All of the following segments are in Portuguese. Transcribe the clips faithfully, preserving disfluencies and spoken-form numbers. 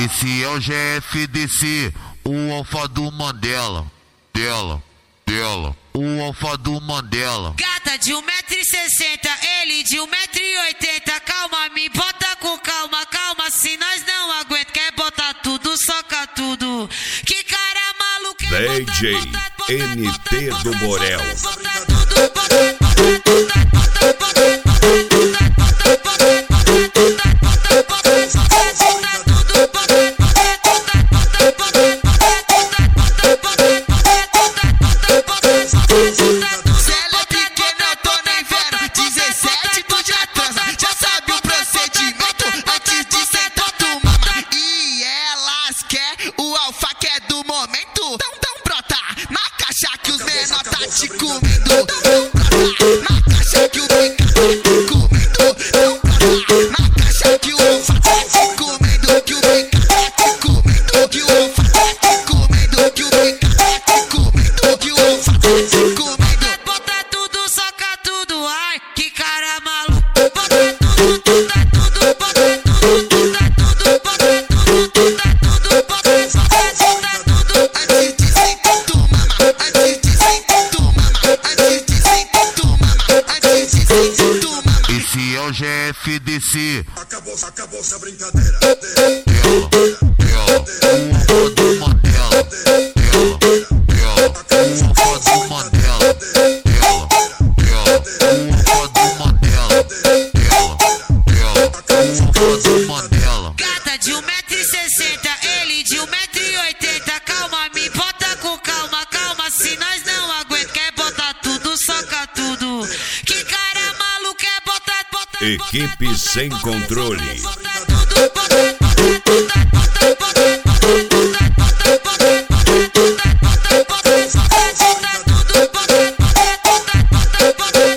Esse é o G F D C, o alfa do Mandela. Dela, dela, o alfa do Mandela. Gata de um metro e sessenta, ele de um metro e oitenta. Calma, me bota com calma, calma. Se nós não aguenta, quer botar tudo, soca tudo. Que cara maluco, quer D J N T do Borel. Te comendo, na caixa que o bica tá comendo, na caixa que o alfa tá te comendo, que o bica tá te comendo, que o alfa tá te comendo, que o bica tá te comendo, que o alfa tá te comendo. Bota tudo, soca tudo, ai, que cara maluco. Bota tudo, tudo, tudo, bota tudo, tudo, tudo, bota tudo, tudo, tudo, bota tudo, tudo. Antes de sentar tu mama, antes de sentar tu mama, antes de sentar tu mama, antes de sentar tu mama. Esse é o G F D C. Acabou, acabou essa brincadeira. Dela, dela, o alfa do Mandela. Dela, dela, o alfa do Mandela. Dela, dela, o alfa do Mandela. Dela, dela, o alfa do Mandela. Gata de um metro e sessenta, ele de um metro e oitenta. Calma, me bota com calma, calma. Se nós não aguenta, quer botar tudo, soca tudo. Que cara maluco, quer botar, botar, Equipe botar, sem botar, controle. botar tudo, botar, botar, botar, botar, botar, botar, botar, botar, botar, botar, botar tudo, botar, botar, botar, botar, botar,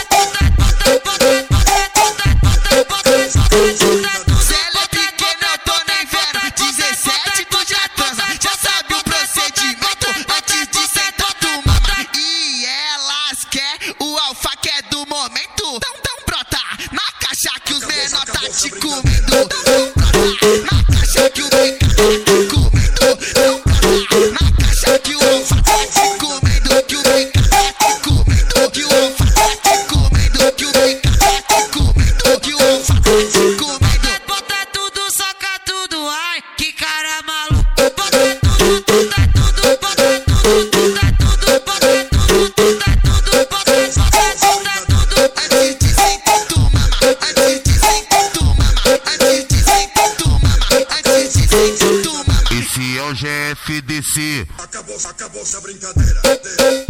Se ela é pequena, eu tô nem vendo. dezessete, tu já transa, já sabe o procedimento. Antes de sentar tu mama, e elas quer o alfa que é do momento. Então, então brota na caixa que os menor tá te comendo. Então brota na caixa que o bica tá te comendo. Então brota na caixa que o alfa tá te comendo, que o bica tá te comendo, que o alfa tá te comendo, que o bica tá te comendo, que o alfa tá te comendo. bota tudo, soca tudo, ai, que cara maluco. Bota tudo, tudo, tudo, bota tudo, tudo, tudo, bota tudo, tudo, tudo, bota tudo. Antes de sentar tu mama, antes de sentar tu mama, antes de sentar tu mama, antes de sentar tu mama. Esse é o G F D C. Acabou, acabou essa brincadeira.